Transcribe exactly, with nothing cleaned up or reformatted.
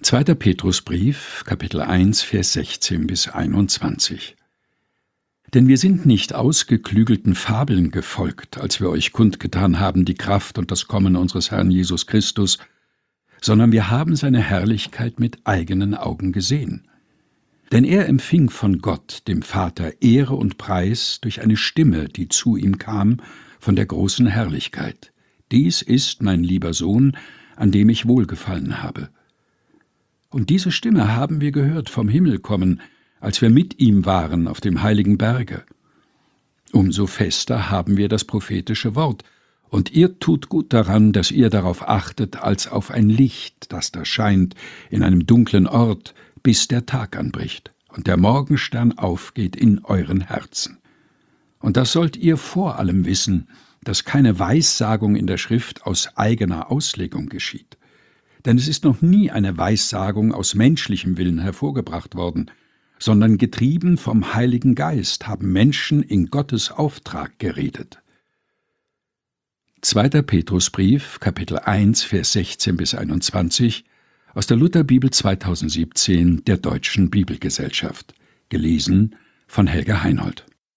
Zweiter Petrusbrief, Kapitel eins, Vers sechzehn bis einundzwanzig. Denn wir sind nicht ausgeklügelten Fabeln gefolgt, als wir euch kundgetan haben die Kraft und das Kommen unseres Herrn Jesus Christus, sondern wir haben seine Herrlichkeit mit eigenen Augen gesehen. Denn er empfing von Gott, dem Vater, Ehre und Preis durch eine Stimme, die zu ihm kam, von der großen Herrlichkeit. Dies ist mein lieber Sohn, an dem ich wohlgefallen habe. Und diese Stimme haben wir gehört vom Himmel kommen, als wir mit ihm waren auf dem heiligen Berge. Umso fester haben wir das prophetische Wort, und ihr tut gut daran, dass ihr darauf achtet, als auf ein Licht, das da scheint, in einem dunklen Ort, bis der Tag anbricht und der Morgenstern aufgeht in euren Herzen. Und das sollt ihr vor allem wissen, dass keine Weissagung in der Schrift aus eigener Auslegung geschieht. Denn es ist noch nie eine Weissagung aus menschlichem Willen hervorgebracht worden, sondern getrieben vom Heiligen Geist haben Menschen in Gottes Auftrag geredet. Zweiter Petrusbrief, Kapitel eins, Vers sechzehn bis einundzwanzig, aus der Lutherbibel zweitausendsiebzehn der Deutschen Bibelgesellschaft, gelesen von Helga Heinold.